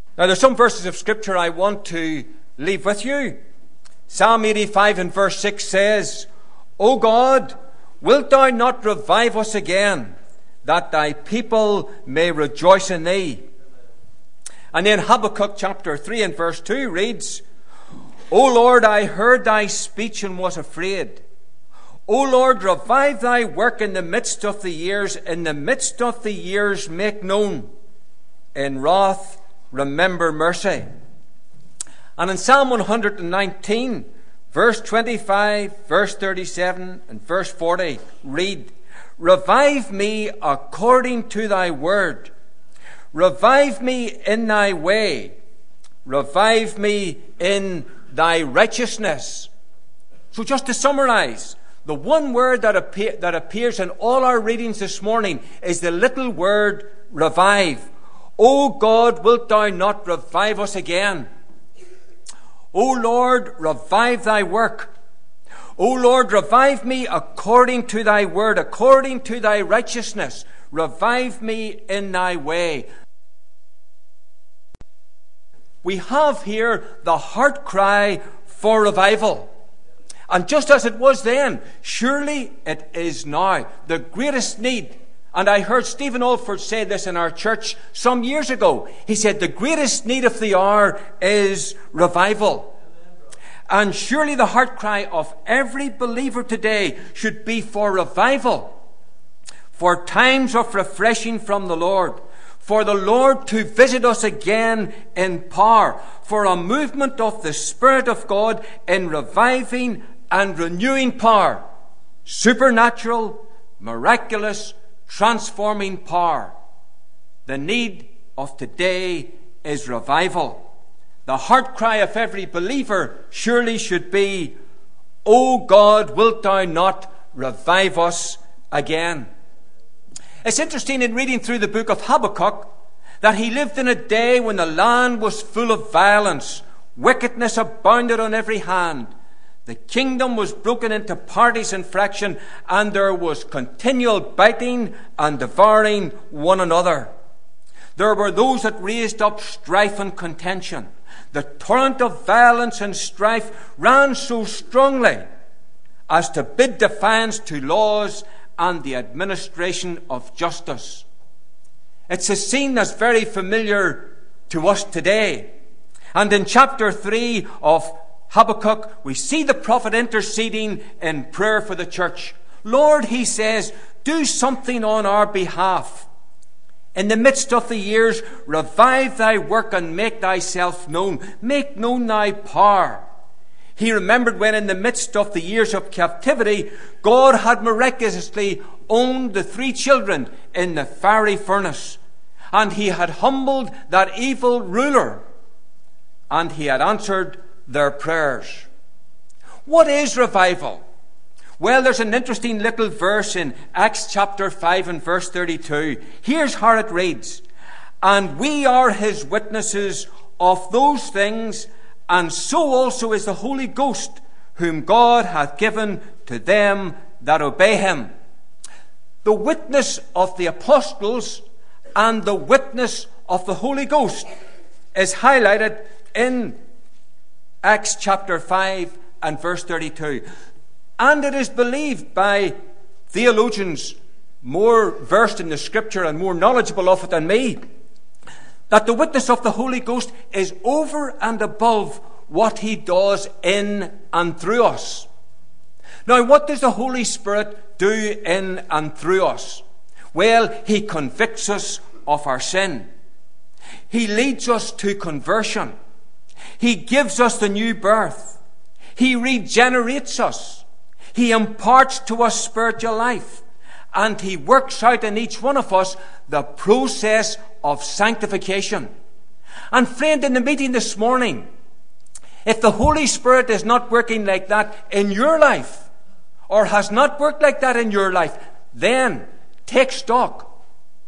Now, there's some verses of Scripture I want to leave with you. Psalm 85 and verse 6 says, O God, wilt thou not revive us again, that thy people may rejoice in thee? And then Habakkuk chapter 3 and verse 2 reads, O Lord, I heard thy speech and was afraid. O Lord, revive thy work in the midst of the years. In the midst of the years make known. In wrath remember mercy. And in Psalm 119, verse 25, verse 37, and verse 40, read, Revive me according to thy word. Revive me in thy way. Revive me in thy righteousness. So just to summarize, the one word that appears in all our readings this morning is the little word revive. O God, wilt thou not revive us again? O Lord, revive thy work. O Lord, revive me according to thy word, according to thy righteousness. Revive me in thy way. We have here the heart cry for revival. And just as it was then, surely it is now. The greatest need. And I heard Stephen Alford say this in our church some years ago. He said, the greatest need of the hour is revival. And surely the heart cry of every believer today should be for revival. For times of refreshing from the Lord. For the Lord to visit us again in power. For a movement of the Spirit of God in reviving and renewing power. Supernatural, miraculous, transforming power. The need of today is revival. The heart cry of every believer surely should be, O God, wilt thou not revive us again? It's interesting in reading through the book of Habakkuk that he lived in a day when the land was full of violence. Wickedness abounded on every hand. The kingdom was broken into parties and fraction, and there was continual biting and devouring one another. There were those that raised up strife and contention. The torrent of violence and strife ran so strongly as to bid defiance to laws and the administration of justice. It's a scene that's very familiar to us today. And in chapter 3 of Habakkuk, we see the prophet interceding in prayer for the church. Lord, he says, do something on our behalf. In the midst of the years, revive thy work and make thyself known. Make known thy power. He remembered when in the midst of the years of captivity, God had miraculously owned the 3 children in the fiery furnace. And he had humbled that evil ruler. And he had answered their prayers. What is revival? Well, there's an interesting little verse in Acts chapter 5 and verse 32. Here's how it reads. And we are his witnesses of those things, and so also is the Holy Ghost, whom God hath given to them that obey him. The witness of the apostles and the witness of the Holy Ghost is highlighted in Acts chapter 5 and verse 32. And it is believed by theologians more versed in the Scripture and more knowledgeable of it than me, that the witness of the Holy Ghost is over and above what he does in and through us. Now, what does the Holy Spirit do in and through us? Well, he convicts us of our sin. He leads us to conversion. He gives us the new birth. He regenerates us. He imparts to us spiritual life. And he works out in each one of us the process of sanctification. And friend, in the meeting this morning, if the Holy Spirit is not working like that in your life, or has not worked like that in your life, then take stock.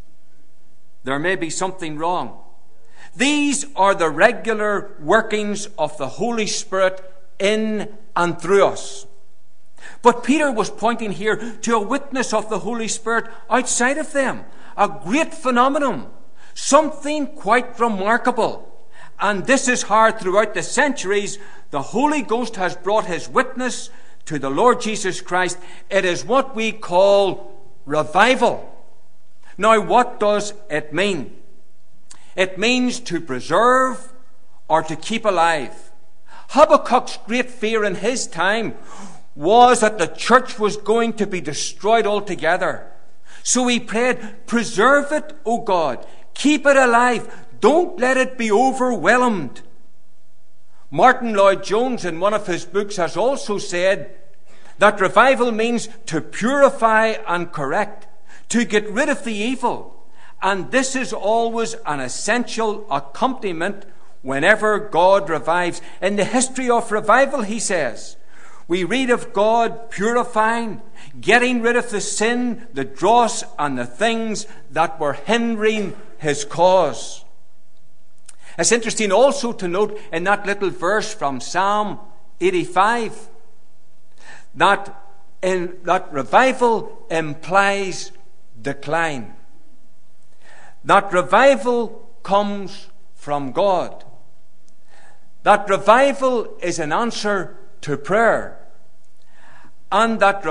There may be something wrong. These are the regular workings of the Holy Spirit in and through us. But Peter was pointing here to a witness of the Holy Spirit outside of them. A great phenomenon. Something quite remarkable. And this is how throughout the centuries the Holy Ghost has brought his witness to the Lord Jesus Christ. It is what we call revival. Now, what does it mean? It means to preserve or to keep alive. Habakkuk's great fear in his time was that the church was going to be destroyed altogether. So he prayed, preserve it, O God. Keep it alive. Don't let it be overwhelmed. Martin Lloyd-Jones, in one of his books, has also said that revival means to purify and correct, to get rid of the evil. And this is always an essential accompaniment whenever God revives. In the history of revival, he says, we read of God purifying, getting rid of the sin, the dross, and the things that were hindering his cause. It's interesting also to note in that little verse from Psalm 85 that revival implies decline. That revival comes from God. That revival is an answer to prayer. And that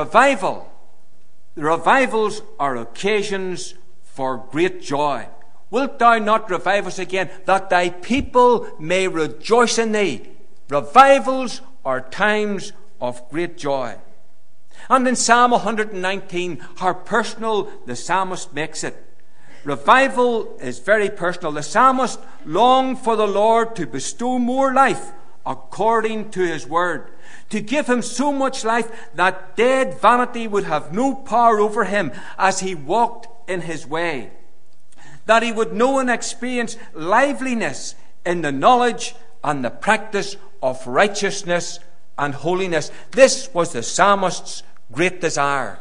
revivals are occasions for great joy. Wilt thou not revive us again, that thy people may rejoice in thee? Revivals are times of great joy. And in Psalm 119, how personal the psalmist makes it. Revival is very personal. The psalmist longed for the Lord to bestow more life according to his word, to give him so much life that dead vanity would have no power over him as he walked in his way, that he would know and experience liveliness in the knowledge and the practice of righteousness and holiness. This was the psalmist's great desire.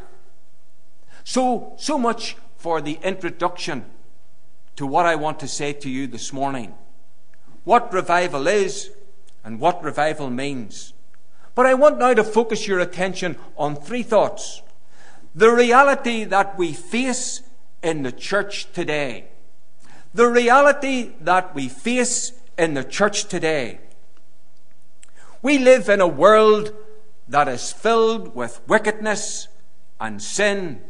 So much for the introduction to what I want to say to you this morning. What revival is and what revival means. But I want now to focus your attention on three thoughts. The reality that we face in the church today. The reality that we face in the church today. We live in a world that is filled with wickedness and sin.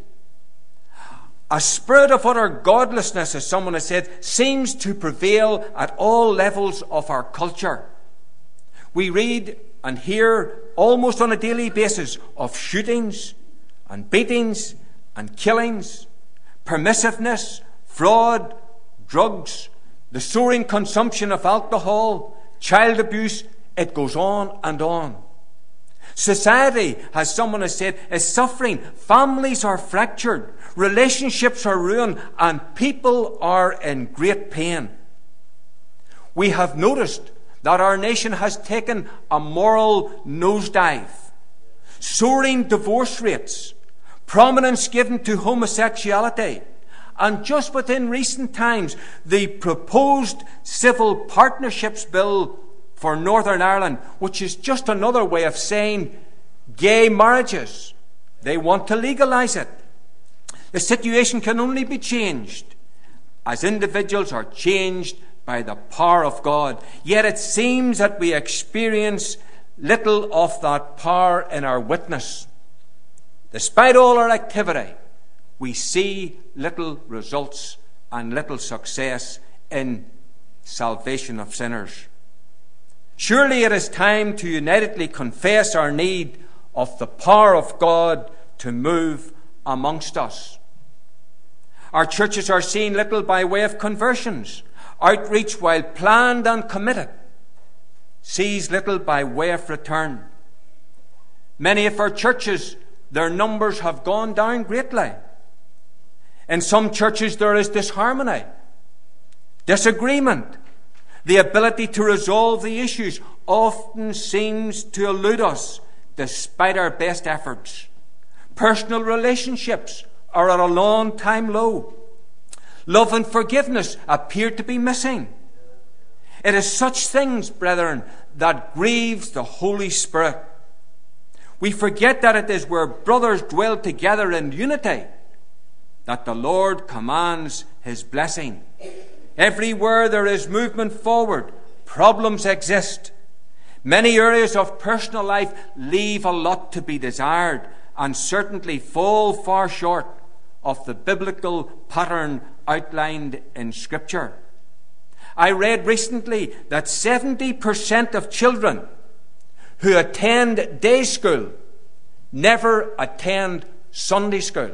A spirit of utter godlessness, as someone has said, seems to prevail at all levels of our culture. We read and hear almost on a daily basis of shootings and beatings and killings, permissiveness, fraud, drugs, the soaring consumption of alcohol, child abuse. It goes on and on. Society, as someone has said, is suffering. Families are fractured. Relationships are ruined. And people are in great pain. We have noticed that our nation has taken a moral nosedive. Soaring divorce rates. Prominence given to homosexuality. And just within recent times, the proposed Civil Partnerships Bill for Northern Ireland, which is just another way of saying gay marriages. They want to legalise it. The situation can only be changed as individuals are changed by the power of God. Yet it seems that we experience little of that power in our witness. Despite all our activity, we see little results and little success in salvation of sinners. Surely it is time to unitedly confess our need of the power of God to move amongst us. Our churches are seeing little by way of conversions. Outreach, while planned and committed, sees little by way of return. Many of our churches, their numbers have gone down greatly. In some churches there is disharmony, disagreement. The ability to resolve the issues often seems to elude us despite our best efforts. Personal relationships are at a long time low. Love and forgiveness appear to be missing. It is such things, brethren, that grieves the Holy Spirit. We forget that it is where brothers dwell together in unity that the Lord commands his blessing. Everywhere there is movement forward, problems exist. Many areas of personal life leave a lot to be desired and certainly fall far short of the biblical pattern outlined in Scripture. I read recently that 70% of children who attend day school never attend Sunday school.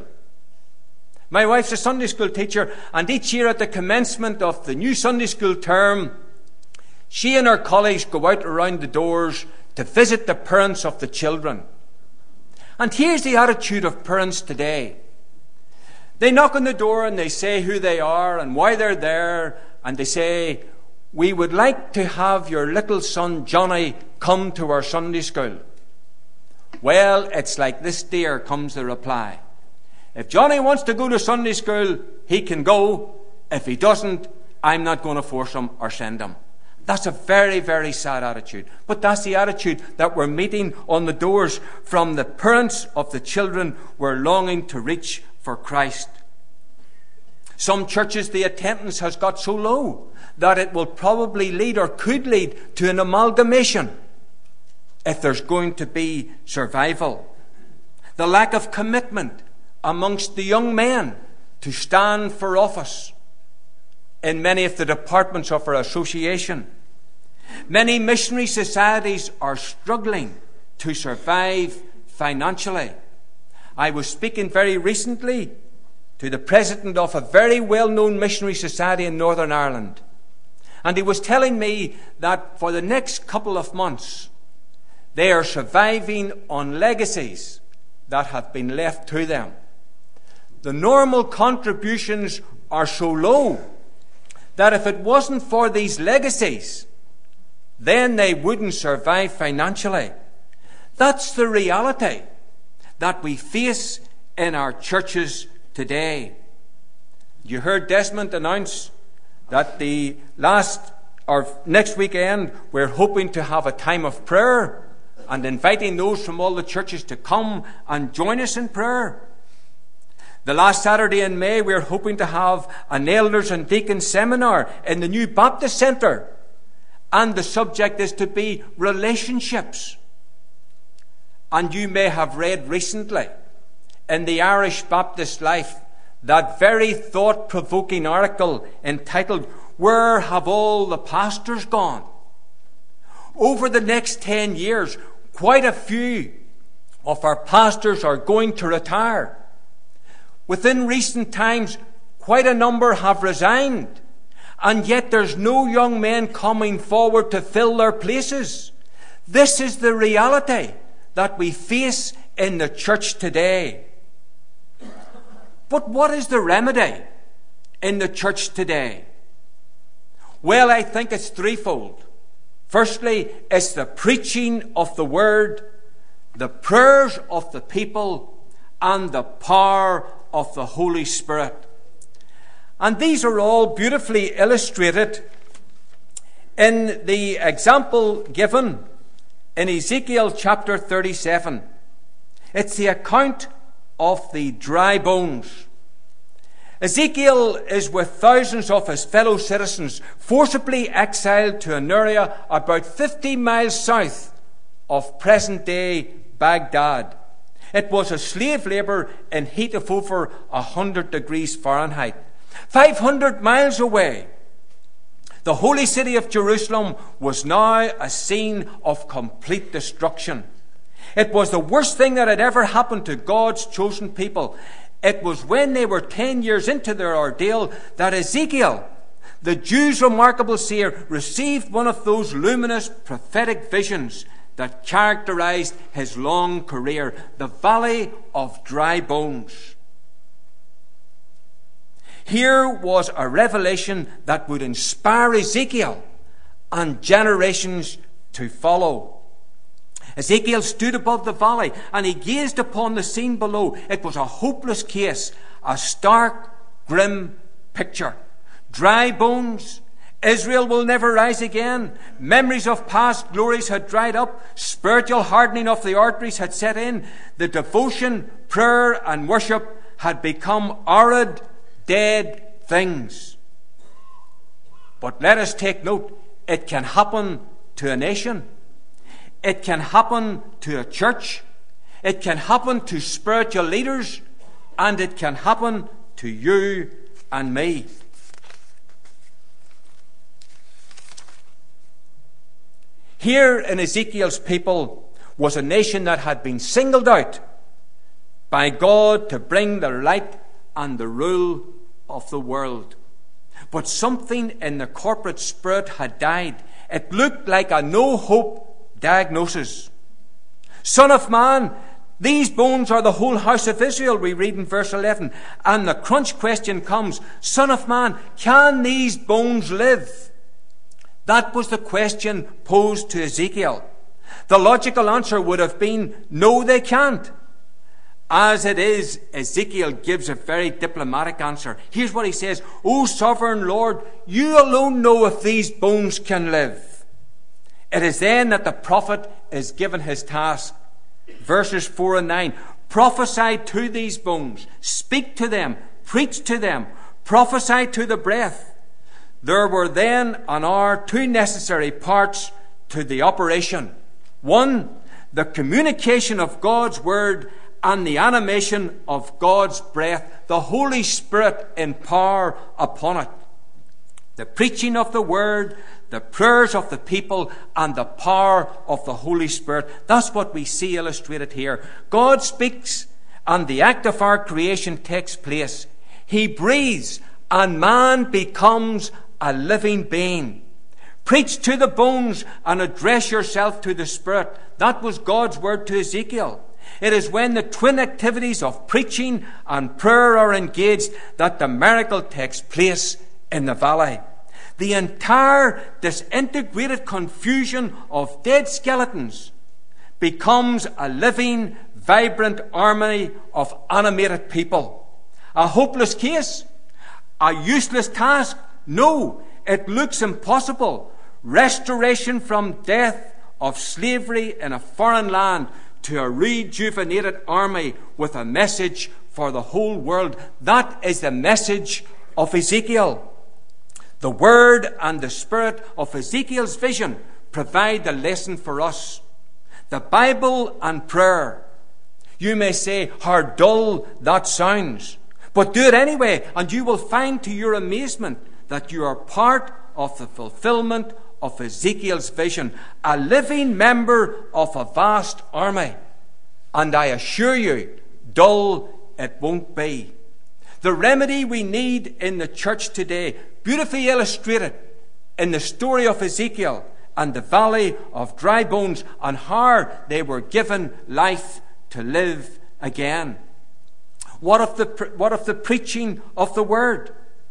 My wife's a Sunday school teacher, and each year at the commencement of the new Sunday school term, she and her colleagues go out around the doors to visit the parents of the children. And here's the attitude of parents today. They knock on the door and they say who they are and why they're there, and they say, "We would like to have your little son Johnny come to our Sunday school." Well, it's like this, dear, comes the reply. If Johnny wants to go to Sunday school, he can go. If he doesn't, I'm not going to force him or send him. That's a very, very sad attitude. But that's the attitude that we're meeting on the doors from the parents of the children we're longing to reach for Christ. Some churches, the attendance has got so low that it will probably lead or could lead to an amalgamation if there's going to be survival. The lack of commitment amongst the young men to stand for office in many of the departments of our association. Many missionary societies are struggling to survive financially. I was speaking very recently to the president of a very well-known missionary society in Northern Ireland, and he was telling me that for the next couple of months they are surviving on legacies that have been left to them. The normal contributions are so low that if it wasn't for these legacies, then they wouldn't survive financially. That's the reality that we face in our churches today. You heard Desmond announce that next weekend we're hoping to have a time of prayer and inviting those from all the churches to come and join us in prayer. The last Saturday in May, we're hoping to have an elders and deacons seminar in the new Baptist Centre. And the subject is to be relationships. And you may have read recently in the Irish Baptist Life that very thought-provoking article entitled, "Where Have All the Pastors Gone?" Over the next 10 years, quite a few of our pastors are going to retire. Within recent times, quite a number have resigned, and yet there's no young men coming forward to fill their places. This is the reality that we face in the church today. But what is the remedy in the church today? Well, I think it's threefold. Firstly, it's the preaching of the word, the prayers of the people, and the power of the Holy Spirit. And these are all beautifully illustrated in the example given in Ezekiel chapter 37. It's the account of the dry bones. Ezekiel is with thousands of his fellow citizens forcibly exiled to an area about 50 miles south of present-day Baghdad. It was a slave labour in heat of over 100 degrees Fahrenheit. 500 miles away, the holy city of Jerusalem was now a scene of complete destruction. It was the worst thing that had ever happened to God's chosen people. It was when they were 10 years into their ordeal that Ezekiel, the Jews' remarkable seer, received one of those luminous prophetic visions that characterized his long career, the valley of dry bones. Here was a revelation that would inspire Ezekiel and generations to follow. Ezekiel stood above the valley and he gazed upon the scene below. It was a hopeless case, a stark, grim picture. Dry bones. Israel will never rise again. Memories of past glories had dried up. Spiritual hardening of the arteries had set in. The devotion, prayer and worship had become arid, dead things. But let us take note, It can happen to a nation. It can happen to a church. It can happen to spiritual leaders. And it can happen to you and me. Here in Ezekiel's people was a nation that had been singled out by God to bring the light and the rule of the world. But something in the corporate spirit had died. It looked like a no-hope diagnosis. Son of man, these bones are the whole house of Israel, we read in verse 11. And the crunch question comes, Son of man, can these bones live? That was the question posed to Ezekiel. The logical answer would have been, no, they can't. As it is, Ezekiel gives a very diplomatic answer. Here's what he says, O sovereign Lord, you alone know if these bones can live. It is then that the prophet is given his task. Verses 4 and 9. Prophesy to these bones. Speak to them. Preach to them. Prophesy to the breath. There were then and are two necessary parts to the operation. One, the communication of God's word and the animation of God's breath, the Holy Spirit in power upon it. The preaching of the word, the prayers of the people, and the power of the Holy Spirit. That's what we see illustrated here. God speaks, and the act of our creation takes place. He breathes, and man becomes a living being. Preach to the bones and address yourself to the Spirit. That was God's word to Ezekiel. It is when the twin activities of preaching and prayer are engaged that the miracle takes place in the valley. The entire disintegrated confusion of dead skeletons becomes a living, vibrant army of animated people. A hopeless case? A useless task? No, it looks impossible. Restoration from death of slavery in a foreign land to a rejuvenated army with a message for the whole world. That is the message of Ezekiel. The word and the spirit of Ezekiel's vision provide the lesson for us. The Bible and prayer. You may say, how dull that sounds. But do it anyway, and you will find to your amazement that you are part of the fulfillment of Ezekiel's vision, a living member of a vast army. And I assure you, dull it won't be. The remedy we need in the church today, beautifully illustrated in the story of Ezekiel and the valley of dry bones, and how they were given life to live again. What of the preaching of the word?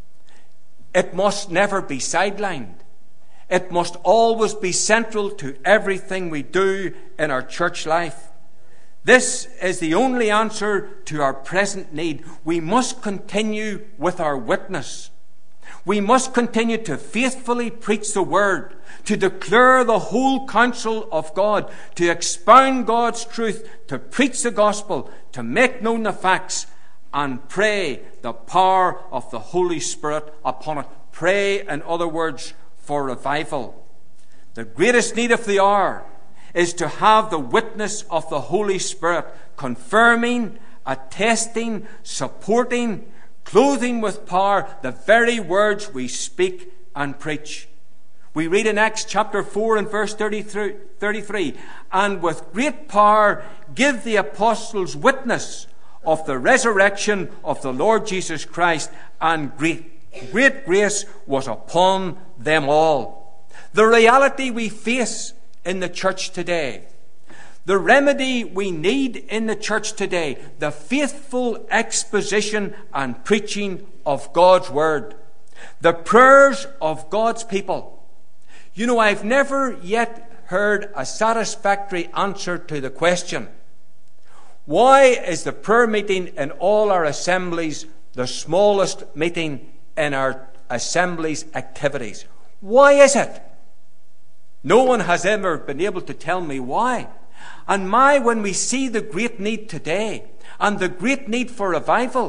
It must never be sidelined. It must always be central to everything we do in our church life. This is the only answer to our present need. We must continue with our witness. We must continue to faithfully preach the word, to declare the whole counsel of God, to expound God's truth, to preach the gospel, to make known the facts, and pray the power of the Holy Spirit upon it. Pray, in other words, for revival. The greatest need of the hour is to have the witness of the Holy Spirit, confirming, attesting, supporting, clothing with power the very words we speak and preach. We read in Acts chapter 4 and verse 33, and with great power give the apostles witness of the resurrection of the Lord Jesus Christ, and great grace was upon them all. The reality we face in the church today, the remedy we need in the church today, the faithful exposition and preaching of God's word, the prayers of God's people. You know, I've never yet heard a satisfactory answer to the question, why is the prayer meeting in all our assemblies the smallest meeting in our assemblies' activities? Why is it? No one has ever been able to tell me why. And when we see the great need today and the great need for revival,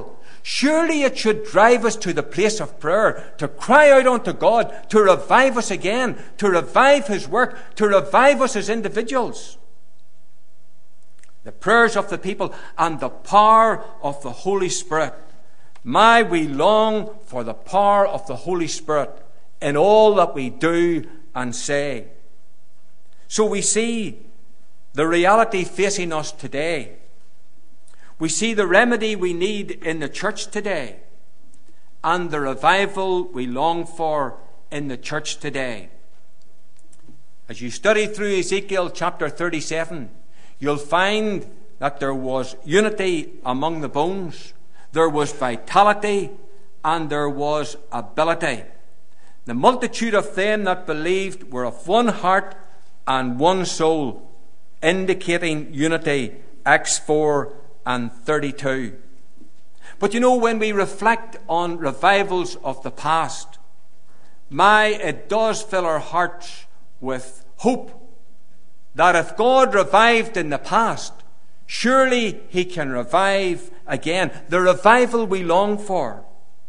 Surely it should drive us to the place of prayer, to cry out unto God, to revive us again, to revive His work, to revive us as individuals. The prayers of the people and the power of the Holy Spirit. My, we long for the power of the Holy Spirit in all that we do and say. So we see the reality facing us today. We see the remedy we need in the church today, and the revival we long for in the church today. As you study through Ezekiel chapter 37, you'll find that there was unity among the bones, there was vitality, and there was ability. The multitude of them that believed were of one heart and one soul, indicating unity, Acts 4 and 32. But you know, when we reflect on revivals of the past, it does fill our hearts with hope that if God revived in the past, surely He can revive again. The revival we long for.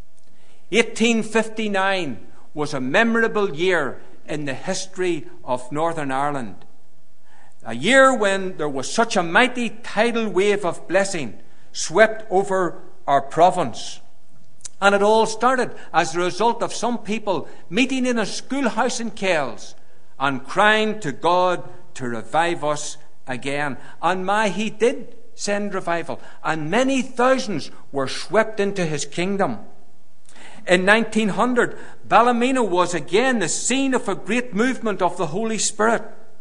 1859 was a memorable year in the history of Northern Ireland. A year when there was such a mighty tidal wave of blessing swept over our province. And it all started as a result of some people meeting in a schoolhouse in Kells and crying to God to revive us again. And He did send revival, and many thousands were swept into His kingdom. In 1900, Ballymena was again the scene of a great movement of the Holy Spirit.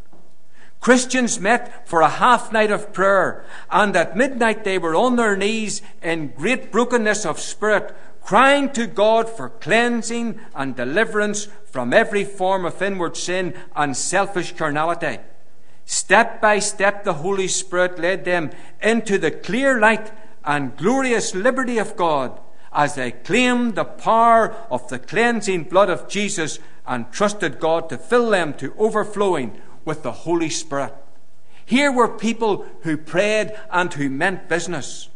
Christians met for a half night of prayer, and at midnight they were on their knees in great brokenness of spirit, crying to God for cleansing and deliverance from every form of inward sin and selfish carnality. Step by step the Holy Spirit led them into the clear light and glorious liberty of God as they claimed the power of the cleansing blood of Jesus and trusted God to fill them to overflowing with the Holy Spirit. Here were people who prayed and who meant business.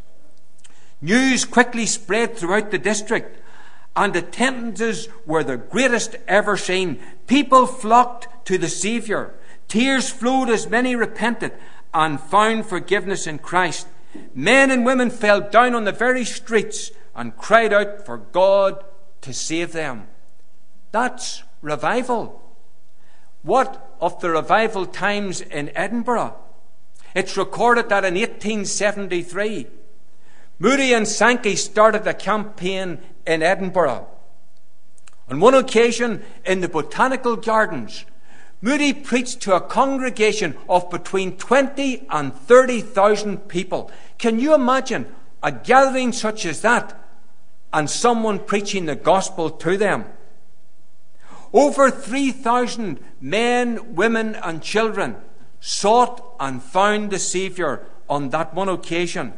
News quickly spread throughout the district, and attendances were the greatest ever seen. People flocked to the Saviour. Tears flowed as many repented and found forgiveness in Christ. Men and women fell down on the very streets and cried out for God to save them. That's revival. What of the revival times in Edinburgh? It's recorded that in 1873, Moody and Sankey started a campaign in Edinburgh. On one occasion, in the Botanical Gardens, Moody preached to a congregation of between 20 and 30,000 people. Can you imagine a gathering such as that and someone preaching the gospel to them? Over 3,000 men, women and children sought and found the Saviour on that one occasion.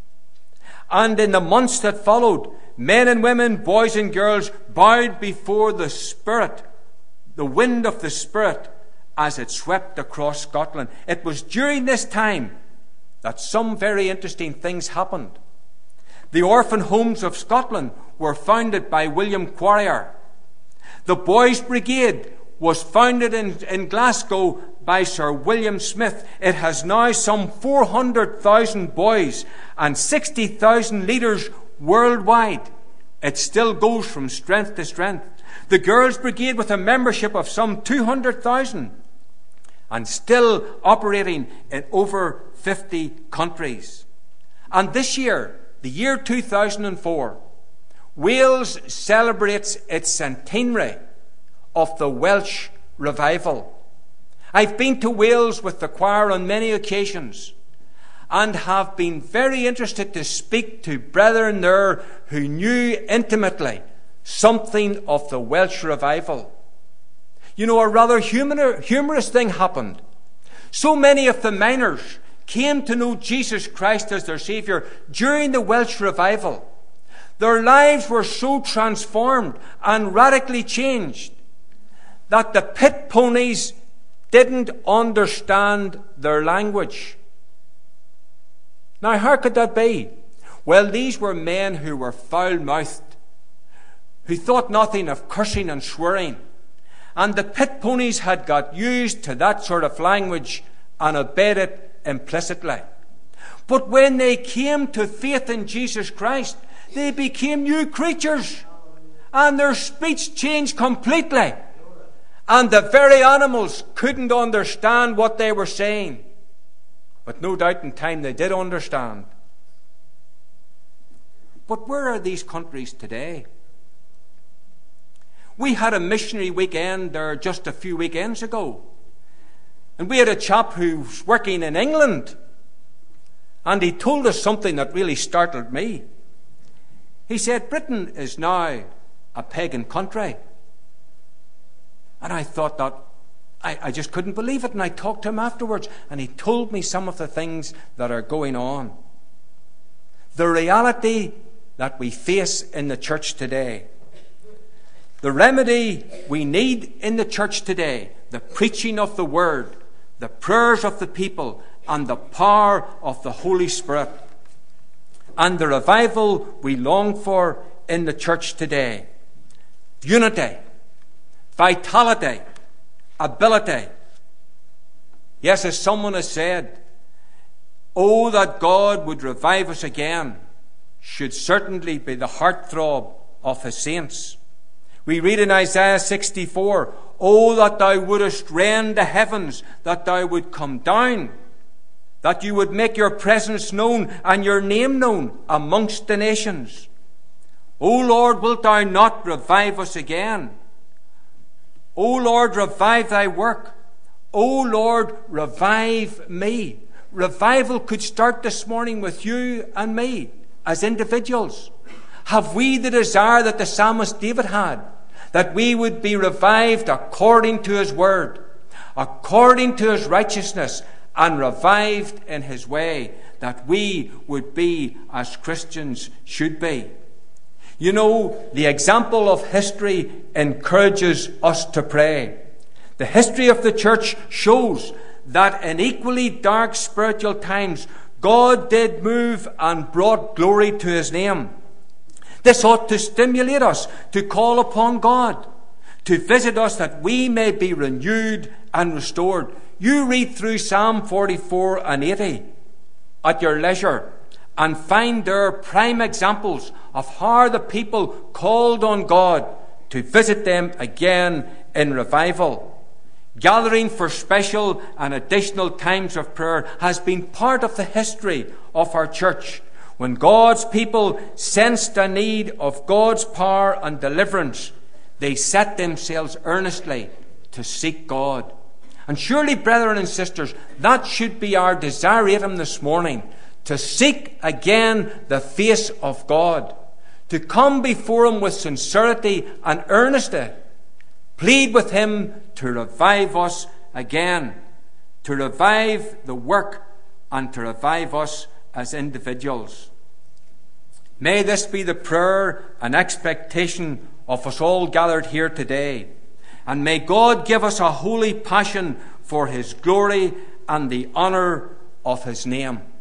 And in the months that followed, men and women, boys and girls bowed before the Spirit, the wind of the Spirit, as it swept across Scotland. It was during this time that some very interesting things happened. The orphan homes of Scotland were founded by William Quarrier. The Boys' Brigade was founded in Glasgow by Sir William Smith. It has now some 400,000 boys and 60,000 leaders worldwide. It still goes from strength to strength. The Girls' Brigade, with a membership of some 200,000 and still operating in over 50 countries. And this year, the year 2004, Wales celebrates its centenary of the Welsh revival. I've been to Wales with the choir on many occasions and have been very interested to speak to brethren there who knew intimately something of the Welsh revival. You know, a rather humorous thing happened. So many of the miners came to know Jesus Christ as their Saviour during the Welsh revival. Their lives were so transformed and radically changed that the pit ponies didn't understand their language. Now, how could that be? Well, these were men who were foul-mouthed, who thought nothing of cursing and swearing. And the pit ponies had got used to that sort of language and obeyed it implicitly. But when they came to faith in Jesus Christ, they became new creatures. And their speech changed completely. And the very animals couldn't understand what they were saying. But no doubt in time they did understand. But where are these countries today? We had a missionary weekend there just a few weekends ago. And we had a chap who's working in England. And he told us something that really startled me. He said, Britain is now a pagan country. And I thought that, I just couldn't believe it. And I talked to him afterwards, and he told me some of the things that are going on. The reality that we face in the church today. The remedy we need in the church today, the preaching of the word, the prayers of the people, and the power of the Holy Spirit. And the revival we long for in the church today. Unity, vitality, ability. Yes, as someone has said, oh, that God would revive us again, should certainly be the heartthrob of his saints. We read in Isaiah 64, oh, that thou wouldest rend the heavens, that thou would come down, that you would make your presence known and your name known amongst the nations. O Lord, wilt thou not revive us again? O Lord, revive thy work. O Lord, revive me. Revival could start this morning with you and me as individuals. Have we the desire that the psalmist David had, that we would be revived according to his word, according to his righteousness, and revived in his way, that we would be as Christians should be? You know, the example of history encourages us to pray. The history of the church shows that in equally dark spiritual times, God did move and brought glory to his name. This ought to stimulate us to call upon God, to visit us that we may be renewed and restored. You read through Psalm 44 and 80 at your leisure and find there prime examples of how the people called on God to visit them again in revival. Gathering for special and additional times of prayer has been part of the history of our church. When God's people sensed a need of God's power and deliverance, they set themselves earnestly to seek God. And surely, brethren and sisters, that should be our desiratum this morning, to seek again the face of God, to come before him with sincerity and earnestness, plead with him to revive us again, to revive the work and to revive us as individuals. May this be the prayer and expectation of us all gathered here today. And may God give us a holy passion for his glory and the honour of his name.